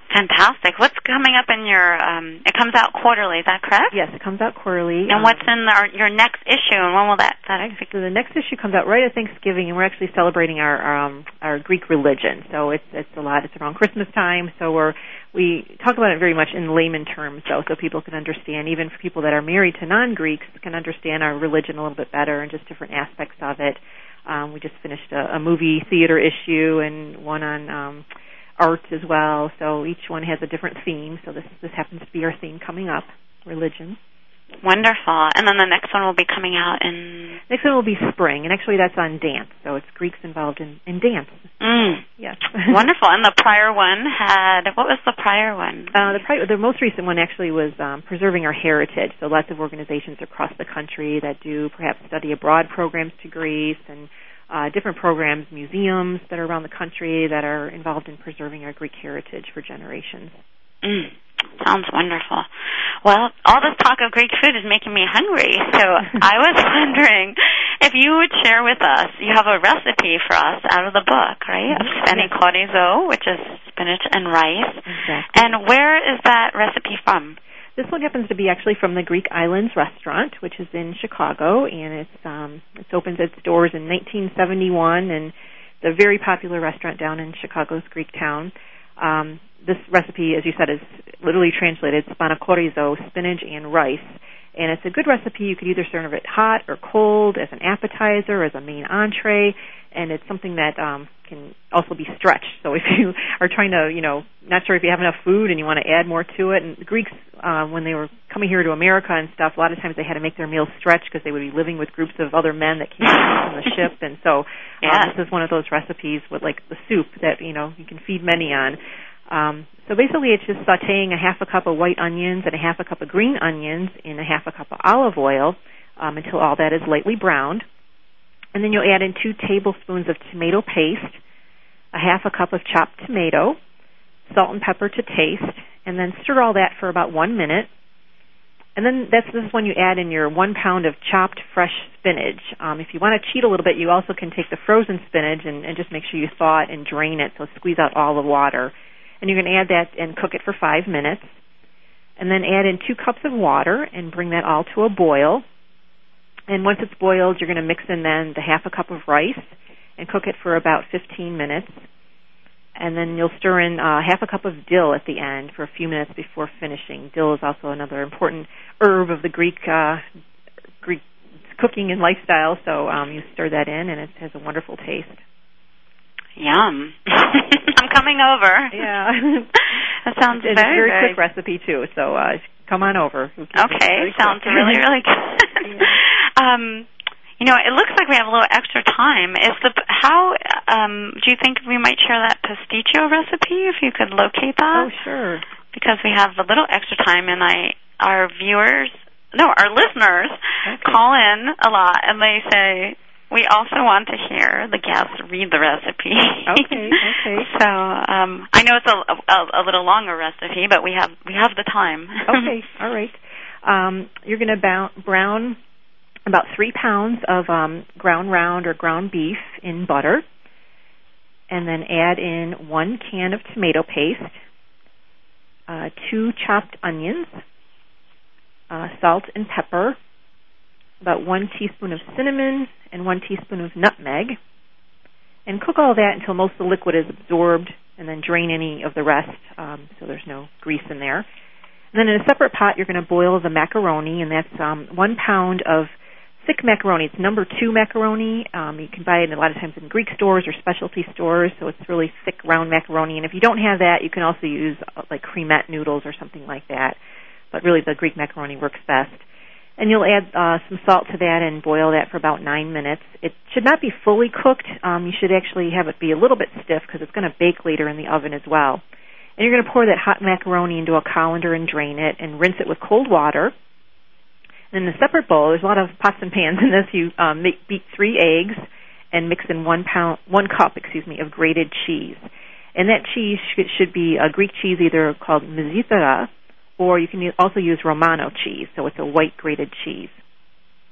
C: Fantastic. What's coming up in your, um, it comes out quarterly, is that correct?
K: Yes, it comes out quarterly.
C: And um, what's in our, your next issue, and when will that, that
K: So the next issue comes out right at Thanksgiving, and we're actually celebrating our um, our Greek religion. So it's it's a lot. It's around Christmas time, so we're we talk about it very much in layman terms, though, so people can understand, even for people that are married to non-Greeks, can understand our religion a little bit better and just different aspects of it. Um, we just finished a, a movie theater issue and one on um, art as well, so each one has a different theme. So this this happens to be our theme coming up, religion.
C: Wonderful. And then the next one will be coming out in...
K: Next one will be spring, and actually that's on dance, so it's Greeks involved in, in dance.
C: Mm.
K: Yes.
C: Wonderful. And the prior one had... What was the prior one?
K: Uh, the, prior, the most recent one actually was um, preserving our heritage, so lots of organizations across the country that do perhaps study abroad programs to Greece and uh, different programs, museums that are around the country that are involved in preserving our Greek heritage for generations.
C: Mm. Sounds wonderful. Well, all this talk of Greek food is making me hungry, so I was wondering if you would share with us, you have a recipe for us out of the book, right?
K: Mm-hmm.
C: Speni chorizo, which is spinach and rice.
K: Exactly.
C: And where is that recipe from?
K: This one happens to be actually from the Greek Islands Restaurant, which is in Chicago, and it's um, it's opened its doors in nineteen seventy-one, and it's a very popular restaurant down in Chicago's Greek town. Um, this recipe, as you said, is literally translated spanakorizo, spinach and rice. And it's a good recipe. You could either serve it hot or cold, as an appetizer, as a main entree. And it's something that um, can also be stretched. So if you are trying to, you know, not sure if you have enough food and you want to add more to it. And the Greeks, uh, when they were coming here to America and stuff, a lot of times they had to make their meals stretch because they would be living with groups of other men that came from the ship. And so
C: yeah.
K: um, this is one of those recipes with, like, the soup that, you know, you can feed many on. Um, so basically it's just sautéing a half a cup of white onions and a half a cup of green onions in a half a cup of olive oil um, until all that is lightly browned. And then you'll add in two tablespoons of tomato paste, a half a cup of chopped tomato, salt and pepper to taste, and then stir all that for about one minute. And then that's this is when you add in your one pound of chopped fresh spinach. Um, if you want to cheat a little bit, you also can take the frozen spinach and, and just make sure you thaw it and drain it, so squeeze out all the water. And you're going to add that and cook it for five minutes. And then add in two cups of water and bring that all to a boil. And once it's boiled, you're going to mix in then the half a cup of rice and cook it for about fifteen minutes. And then you'll stir in uh, half a cup of dill at the end for a few minutes before finishing. Dill is also another important herb of the Greek uh, Greek cooking and lifestyle. So um, you stir that in, and it has a wonderful taste.
C: Yum. I'm coming over.
K: Yeah.
C: That sounds
K: it's
C: very,
K: a very,
C: very
K: quick recipe, too, so uh, come on over.
C: Okay, sounds really, really good. Yeah. um, you know, it looks like we have a little extra time. Is the How, um, do you think we might share that pasticcio recipe, if you could locate that?
K: Oh, sure.
C: Because we have a little extra time, and I, our viewers, no, our listeners
K: okay.
C: call in a lot, and they say, we also want to hear the guests read the recipe.
K: Okay, okay.
C: So um, I know it's a, a, a little longer recipe, but we have we have the time.
K: Okay, all right. Um, you're going to brown about three pounds of um, ground round or ground beef in butter, and then add in one can of tomato paste, uh, two chopped onions, uh, salt and pepper, about one teaspoon of cinnamon, and one teaspoon of nutmeg, and cook all that until most of the liquid is absorbed, and then drain any of the rest um, so there's no grease in there. And then in a separate pot, you're going to boil the macaroni, and that's um, one pound of thick macaroni. It's number two macaroni. Um, you can buy it a lot of times in Greek stores or specialty stores, so it's really thick, round macaroni. And if you don't have that, you can also use uh, like cremette noodles or something like that. But really, the Greek macaroni works best. And you'll add uh, some salt to that and boil that for about nine minutes. It should not be fully cooked. Um, you should actually have it be a little bit stiff because it's going to bake later in the oven as well. And you're going to pour that hot macaroni into a colander and drain it and rinse it with cold water. And in a separate bowl, there's a lot of pots and pans in this. You um, make, beat three eggs and mix in one pound, one cup, excuse me, of grated cheese. And that cheese should, should be a Greek cheese either called mizitara, or you can also use Romano cheese, so it's a white grated cheese.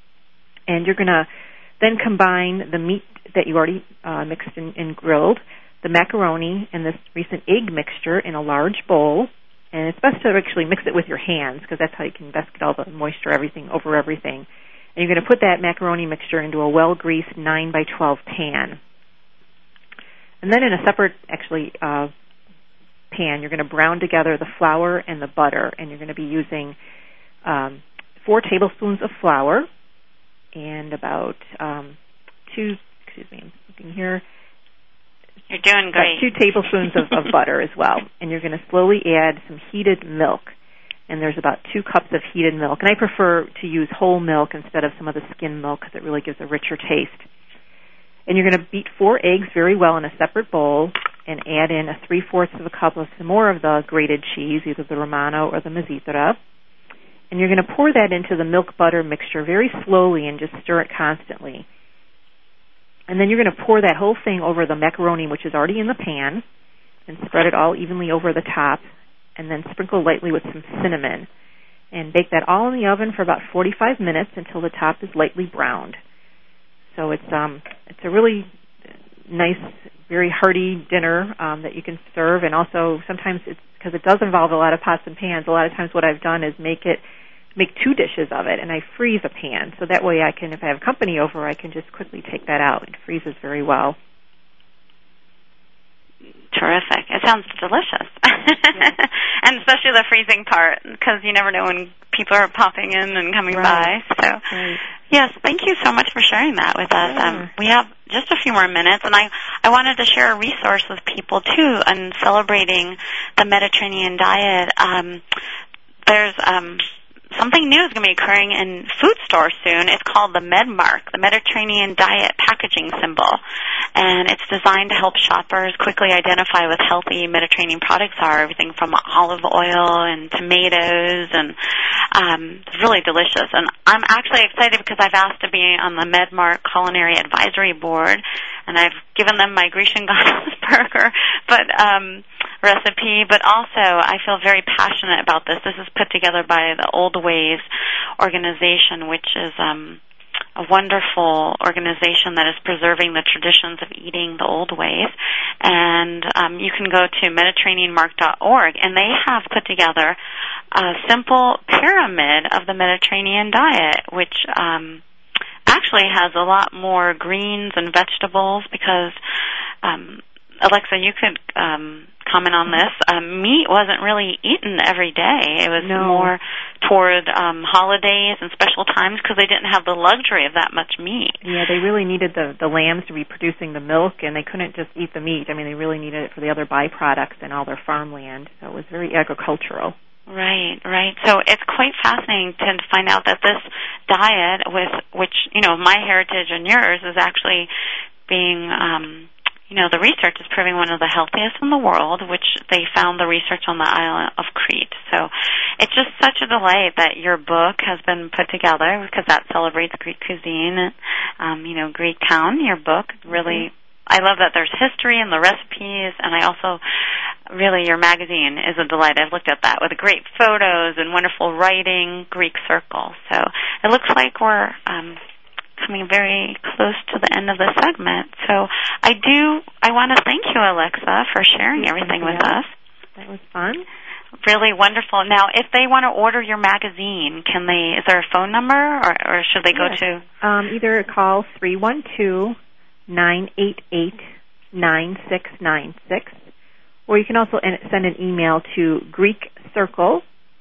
K: And you're going to then combine the meat that you already uh, mixed and, and grilled the macaroni and this recent egg mixture in a large bowl. And it's best to actually mix it with your hands because that's how you can best get all the moisture, everything over everything. And you're going to put that macaroni mixture into a well-greased nine by twelve pan. And then in a separate, actually, uh, pan, you're going to brown together the flour and the butter. And you're going to be using um, four tablespoons of flour and about um, two, excuse me, I'm looking here.
C: You're doing great.
K: About two tablespoons of, of butter as well. And you're going to slowly add some heated milk. And there's about two cups of heated milk. And I prefer to use whole milk instead of some of the skim milk because it really gives a richer taste. And you're going to beat four eggs very well in a separate bowl and add in a three-fourths of a cup of some more of the grated cheese, either the Romano or the Mazzitra. And you're going to pour that into the milk butter mixture very slowly and just stir it constantly. And then you're going to pour that whole thing over the macaroni, which is already in the pan, and spread it all evenly over the top, and then sprinkle lightly with some cinnamon. And bake that all in the oven for about forty-five minutes until the top is lightly browned. So it's um it's a really nice, very hearty dinner um, that you can serve. And also sometimes it's because it does involve a lot of pots and pans. A lot of times what I've done is make it make two dishes of it, and I freeze a pan. So that way I can, if I have company over, I can just quickly take that out. It freezes very well.
C: Terrific. It sounds delicious.
K: Yeah.
C: And especially the freezing part, because you never know when people are popping in and coming
K: right.
C: by. So,
K: right.
C: Yes, thank you so much for sharing that with us.
K: Yeah.
C: Um, we have just a few more minutes, and I, I wanted to share a resource with people, too, on celebrating the Mediterranean diet. Um, there's... Um, Something new is going to be occurring in food stores soon. It's called the MedMark, the Mediterranean Diet Packaging Symbol. And it's designed to help shoppers quickly identify what healthy Mediterranean products are, everything from olive oil and tomatoes, and um, it's really delicious. And I'm actually excited because I've asked to be on the MedMark Culinary Advisory Board, and I've given them my Grecian Goddess burger but um, recipe, but also I feel very passionate about this. This is put together by the Old Ways organization, which is um, a wonderful organization that is preserving the traditions of eating the old ways. And um, you can go to Mediterranean Mark dot org, and they have put together a simple pyramid of the Mediterranean diet, which um, actually has a lot more greens and vegetables because, um, Alexa, you could um, comment on this. Um, meat wasn't really eaten every day. It was
K: no.
C: more toward um, holidays and special times because they didn't have the luxury of that much meat.
K: Yeah, they really needed the, the lambs to be producing the milk, and they couldn't just eat the meat. I mean, they really needed it for the other byproducts and all their farmland. So it was very agricultural.
C: Right, right. So it's quite fascinating to find out that this diet, with which, you know, my heritage and yours, is actually being, um, you know, the research is proving one of the healthiest in the world, which they found the research on the island of Crete. So it's just such a delight that your book has been put together because that celebrates Greek cuisine, um, you know, Greek Town, your book. Really, mm-hmm. I love that there's history and the recipes, and I also, really, your magazine is a delight. I've looked at that with great photos and wonderful writing, Greek Circle. So it looks like we're um, coming very close to the end of the segment. So I do, I want to thank you, Alexa, for sharing everything with us.
K: That was fun.
C: Really wonderful. Now, if they want to order your magazine, can they? Is there a phone number, or, or should they go
K: yes.
C: to?
K: Um, either call three one two, nine eight eight, nine six nine six, or you can also send an email to Greek Circle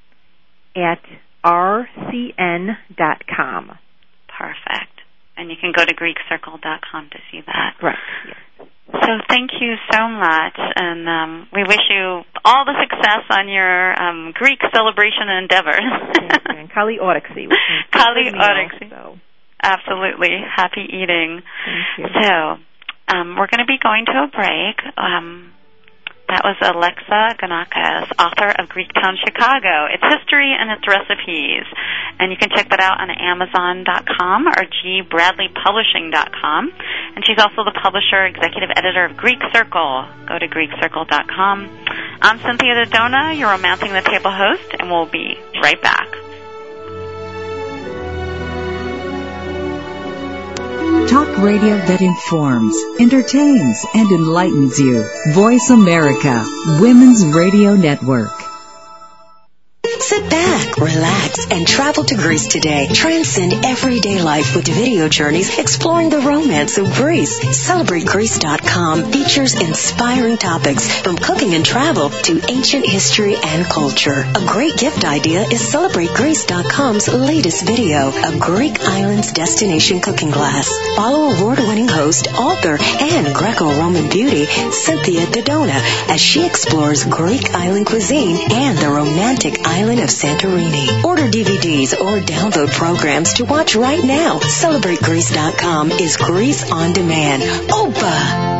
K: at r c n dot com.
C: Perfect. And you can go to greek circle dot com to see that.
K: Right. Yes.
C: So thank you so much, and um, we wish you all the success on your um, Greek celebration endeavors.
K: And Kali Oroxy.
C: Kali Oroxy.
K: So.
C: Absolutely. Happy eating.
K: Thank you.
C: So um, we're going to be going to a break. Um, that was Alexa Ganakis, author of Greek Town Chicago, its history and its recipes. And you can check that out on amazon dot com or g bradley publishing dot com. And she's also the publisher, executive editor of Greek Circle. Go to greek circle dot com. I'm Cynthia Dodona, your Romancing the Table host, and we'll be right back.
A: Talk radio that informs, entertains, and enlightens you. Voice America, Women's Radio Network.
B: Sit back, relax, and travel to Greece today. Transcend everyday life with video journeys exploring the romance of Greece. Celebrate Greece dot com features inspiring topics from cooking and travel to ancient history and culture. A great gift idea is Celebrate Greece dot com's latest video, a Greek Islands destination cooking class. Follow award-winning host, author, and Greco-Roman beauty, Cynthia Dodona, as she explores Greek island cuisine and the romantic island of Santorini. Order D V Ds or download programs to watch right now. Celebrate Greece dot com is Greece on demand. Opa!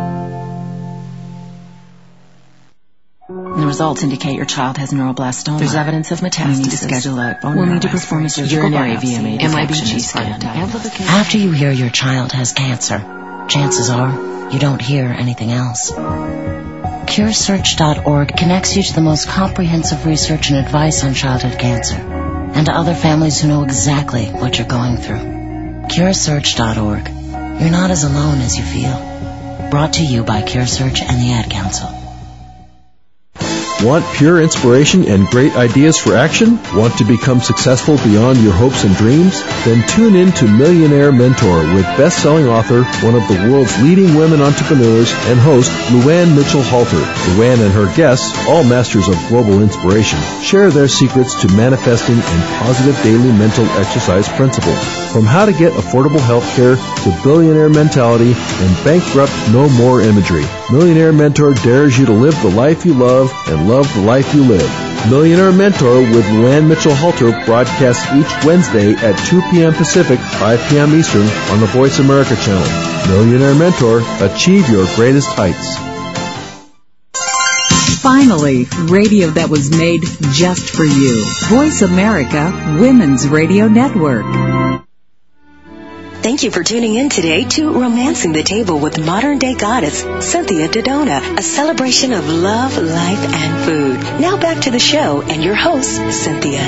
M: The results indicate your child has neuroblastoma. There's evidence of metastasis. We need to schedule a bone We'll need to perform a surgical biopsy. M I B G scan.
N: After you hear your child has cancer, chances are you don't hear anything else. Cure Search dot org connects you to the most comprehensive research and advice on childhood cancer, and to other families who know exactly what you're going through. Cure Search dot org. You're not as alone as you feel. Brought to you by Cure Search and the Ad Council.
O: Want pure inspiration and great ideas for action? Want to become successful beyond your hopes and dreams? Then tune in to Millionaire Mentor with best-selling author, one of the world's leading women entrepreneurs, and host Luann Mitchell-Halter. Luann and her guests, all masters of global inspiration, share their secrets to manifesting and positive daily mental exercise principles. From how to get affordable health care to billionaire mentality and bankrupt no more imagery, Millionaire Mentor dares you to live the life you love and love the life you live. Millionaire Mentor with Luann Mitchell-Halter broadcasts each Wednesday at two p.m. Pacific, five p.m. Eastern on the Voice America channel. Millionaire Mentor, achieve your greatest heights.
A: Finally, radio that was made just for you. Voice America, Women's Radio Network.
B: Thank you for tuning in today to Romancing the Table with modern-day goddess Cynthia Dodona, a celebration of love, life, and food. Now back to the show and your host, Cynthia.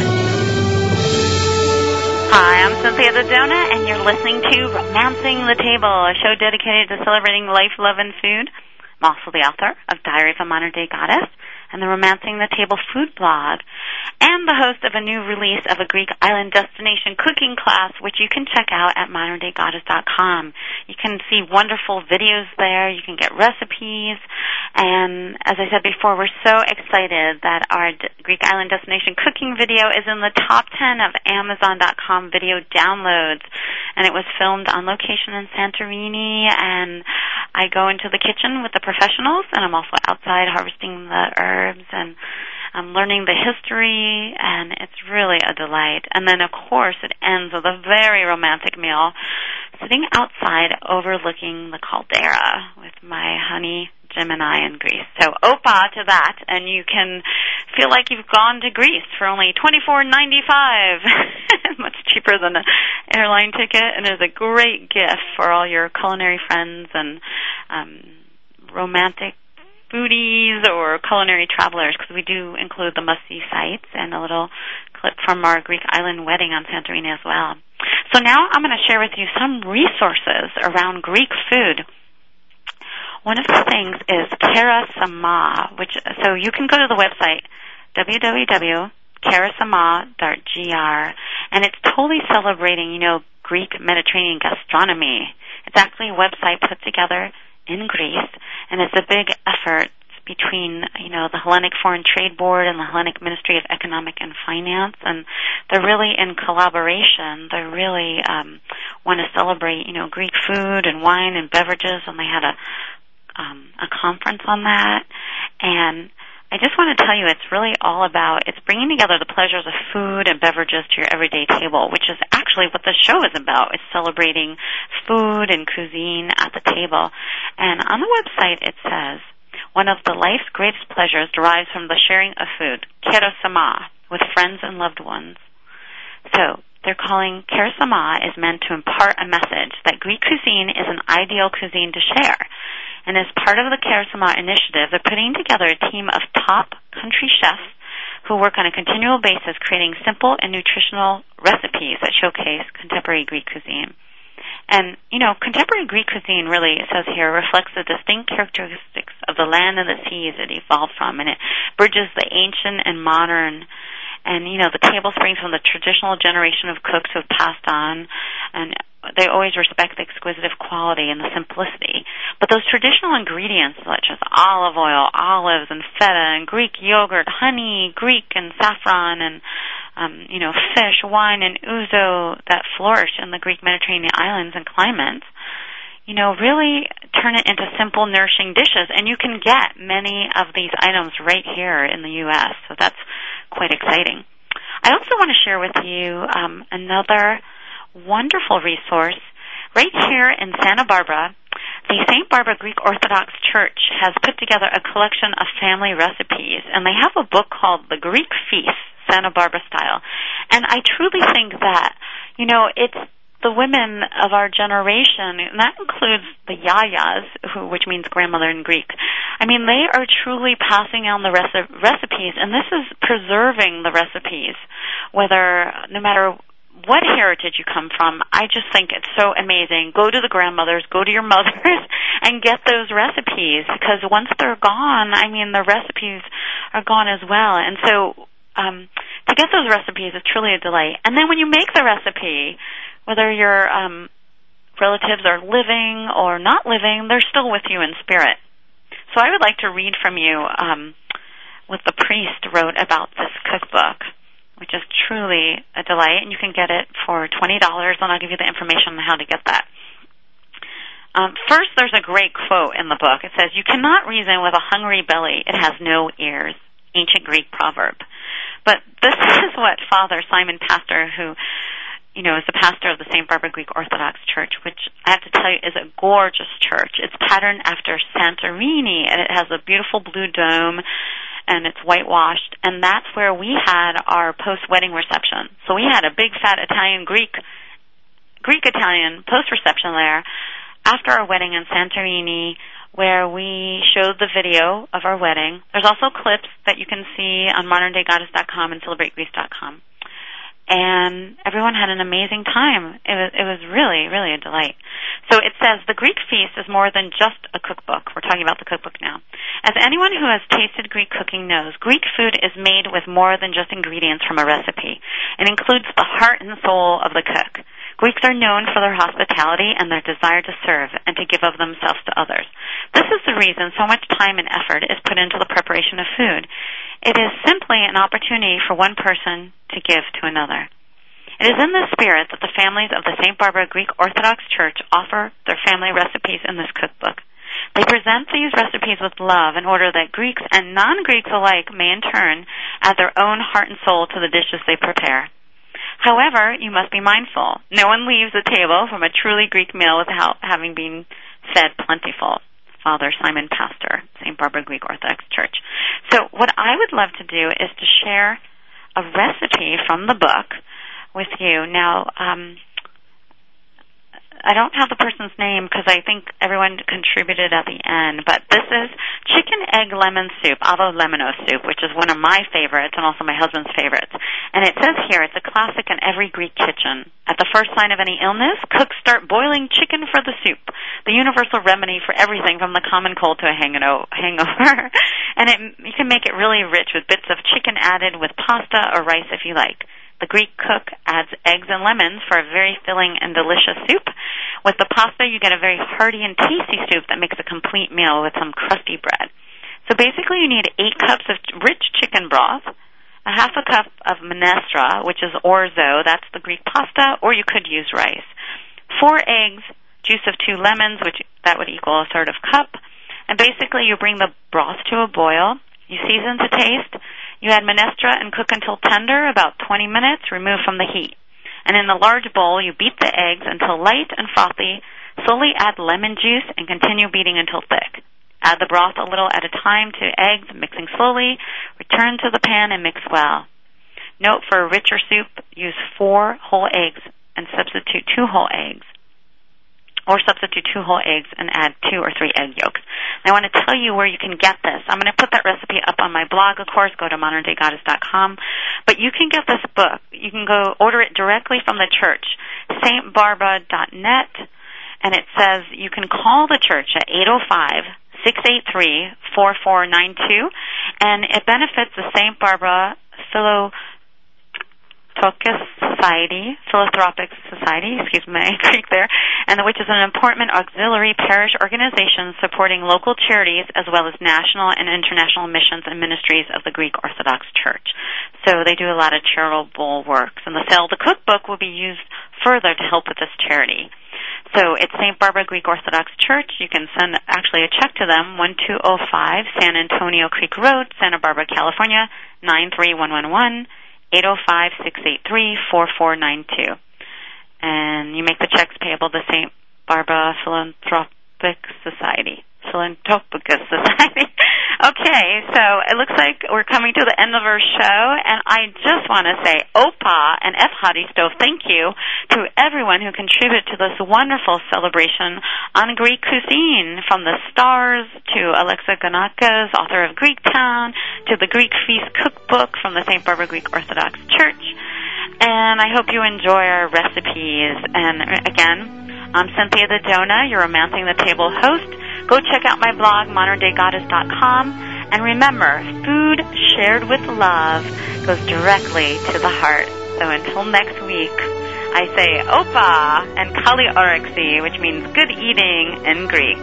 C: Hi, I'm Cynthia Dodona, and you're listening to Romancing the Table, a show dedicated to celebrating life, love, and food. I'm also the author of Diary of a Modern-Day Goddess and the Romancing the Table food blog, and the host of a new release of a Greek island destination cooking class, which you can check out at modern day goddess dot com. You can see wonderful videos there. You can get recipes. And as I said before, we're so excited that our D- Greek island destination cooking video is in the top ten of amazon dot com video downloads. And it was filmed on location in Santorini. And I go into the kitchen with the professionals, and I'm also outside harvesting the herbs, and I'm learning the history, and it's really a delight. And then, of course, it ends with a very romantic meal, sitting outside overlooking the caldera with my honey, Jim, and I in Greece. So, opa to that, and you can feel like you've gone to Greece for only twenty-four ninety-five, much cheaper than an airline ticket, and is a great gift for all your culinary friends and um, romantic foodies or culinary travelers, because we do include the must-see sites and a little clip from our Greek island wedding on Santorini as well. So now I'm going to share with you some resources around Greek food. One of the things is Kerasama, which, so you can go to the website w w w dot kerasama dot g r, and it's totally celebrating, you know, Greek Mediterranean gastronomy. It's actually a website put together in Greece, and it's a big effort between, you know, the Hellenic Foreign Trade Board and the Hellenic Ministry of Economic and Finance, and they're really in collaboration. They really um, want to celebrate, you know, Greek food and wine and beverages, and they had a um, a conference on that. And I just want to tell you, it's really all about, it's bringing together the pleasures of food and beverages to your everyday table, which is actually what the show is about. It's celebrating food and cuisine at the table. And on the website it says, one of the life's greatest pleasures derives from the sharing of food, kerosama, with friends and loved ones. So they're calling kerosama is meant to impart a message that Greek cuisine is an ideal cuisine to share. And as part of the Kerosama initiative, they're putting together a team of top country chefs who work on a continual basis creating simple and nutritional recipes that showcase contemporary Greek cuisine. And, you know, contemporary Greek cuisine really, it says here, reflects the distinct characteristics of the land and the seas it evolved from, and it bridges the ancient and modern. And, you know, the table springs from the traditional generation of cooks who have passed on, and they always respect the exquisite quality and the simplicity. But those traditional ingredients, such as olive oil, olives, and feta, and Greek yogurt, honey, Greek and saffron, and, um, you know, fish, wine, and ouzo that flourish in the Greek Mediterranean islands and climates, you know, really turn it into simple, nourishing dishes. And you can get many of these items right here in the U S, so that's quite exciting. I also want to share with you um, another wonderful resource. Right here in Santa Barbara, the Saint Barbara Greek Orthodox Church has put together a collection of family recipes, and they have a book called The Greek Feast, Santa Barbara Style. And I truly think that, you know, it's the women of our generation, and that includes the yayas, who, which means grandmother in Greek. I mean, they are truly passing on the reci- recipes, and this is preserving the recipes, whether, no matter what heritage you come from. I just think it's so amazing. Go to the grandmothers, go to your mothers, and get those recipes, because once they're gone, I mean, the recipes are gone as well. And so um, to get those recipes is truly a delight. And then when you make the recipe, whether your um, relatives are living or not living, they're still with you in spirit. So I would like to read from you um, what the priest wrote about this cookbook, which is truly a delight, and you can get it for twenty dollars, and I'll give you the information on how to get that. Um, first, there's a great quote in the book. It says, "You cannot reason with a hungry belly. It has no ears." Ancient Greek proverb. But this is what Father Simon Pastor, who you know, is the pastor of the Saint Barbara Greek Orthodox Church, which I have to tell you is a gorgeous church. It's patterned after Santorini, and it has a beautiful blue dome, and it's whitewashed, and that's where we had our post-wedding reception. So we had a big, fat Italian, Greek, Greek-Italian post-reception there after our wedding in Santorini, where we showed the video of our wedding. There's also clips that you can see on modern day goddess dot com and celebrate greece dot com. And everyone had an amazing time. It was, it was really, really a delight. So it says, the Greek feast is more than just a cookbook. We're talking about the cookbook now. As anyone who has tasted Greek cooking knows, Greek food is made with more than just ingredients from a recipe. It includes the heart and soul of the cook. Greeks are known for their hospitality and their desire to serve and to give of themselves to others. This is the reason so much time and effort is put into the preparation of food. It is simply an opportunity for one person to give to another. It is in this spirit that the families of the Saint Barbara Greek Orthodox Church offer their family recipes in this cookbook. They present these recipes with love in order that Greeks and non-Greeks alike may in turn add their own heart and soul to the dishes they prepare. However, you must be mindful. No one leaves the table from a truly Greek meal without having been fed plentiful. Father Simon Pastor, Saint Barbara Greek Orthodox Church. So what I would love to do is to share a recipe from the book with you. Now, um, I don't have the person's name because I think everyone contributed at the end, but this is chicken egg lemon soup, avo lemeno soup, which is one of my favorites and also my husband's favorites. And it says here, it's a classic in every Greek kitchen. At the first sign of any illness, cooks start boiling chicken for the soup, the universal remedy for everything from the common cold to a hangover. And it, you can make it really rich with bits of chicken added with pasta or rice if you like. The Greek cook adds eggs and lemons for a very filling and delicious soup. With the pasta, you get a very hearty and tasty soup that makes a complete meal with some crusty bread. So basically, you need eight cups of rich chicken broth, a half a cup of minestra, which is orzo, that's the Greek pasta, or you could use rice. Four eggs, juice of two lemons, which that would equal a third of cup. And basically, you bring the broth to a boil. You season to taste. You add minestra and cook until tender, about twenty minutes, remove from the heat. And in the large bowl, you beat the eggs until light and frothy, slowly add lemon juice, and continue beating until thick. Add the broth a little at a time to eggs, mixing slowly. Return to the pan and mix well. Note, for a richer soup, use four whole eggs and substitute two whole eggs. Or substitute two whole eggs and add two or three egg yolks. And I want to tell you where you can get this. I'm going to put that recipe up on my blog, of course. Go to modern day goddess dot com. But you can get this book. You can go order it directly from the church, saint barbara dot net and it says you can call the church at eight oh five, six eight three, four four nine two, and it benefits the Saint Barbara Philo Philanthropic Society, Philanthropic Society, excuse me, Greek there, and which is an important auxiliary parish organization supporting local charities as well as national and international missions and ministries of the Greek Orthodox Church. So they do a lot of charitable works, and the sale of the cookbook will be used further to help with this charity. So it's Saint Barbara Greek Orthodox Church. You can send actually a check to them, one two oh five San Antonio Creek Road, Santa Barbara, California, nine three one one one. eight oh five, six eight three, four four nine two. And you make the checks payable to Saint Barbara Philanthropic Society. Philanthropic Society. Okay, so it looks like we're coming to the end of our show, and I just want to say Opa and F. Haristo, thank you to everyone who contributed to this wonderful celebration on Greek cuisine, from the stars to Alexa Ganakis, author of Greek Town, to the Greek Feast Cookbook from the Saint Barbara Greek Orthodox Church. And I hope you enjoy our recipes. And again, I'm Cynthia Dodona, your Romancing the Table host. Go check out my blog, modern day goddess dot com. And remember, food shared with love goes directly to the heart. So until next week, I say Opa and Kali Orexi, which means good eating in Greek.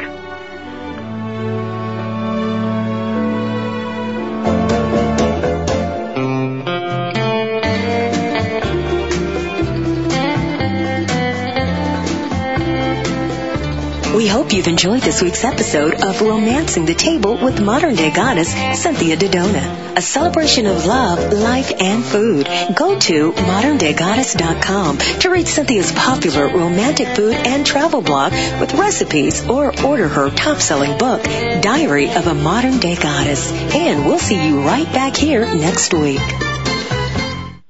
B: We hope you've enjoyed this week's episode of Romancing the Table with modern-day goddess Cynthia Dodona, a celebration of love, life, and food. Go to modern day goddess dot com to read Cynthia's popular romantic food and travel blog with recipes, or order her top-selling book, Diary of a Modern-Day Goddess. And we'll see you right back here next week.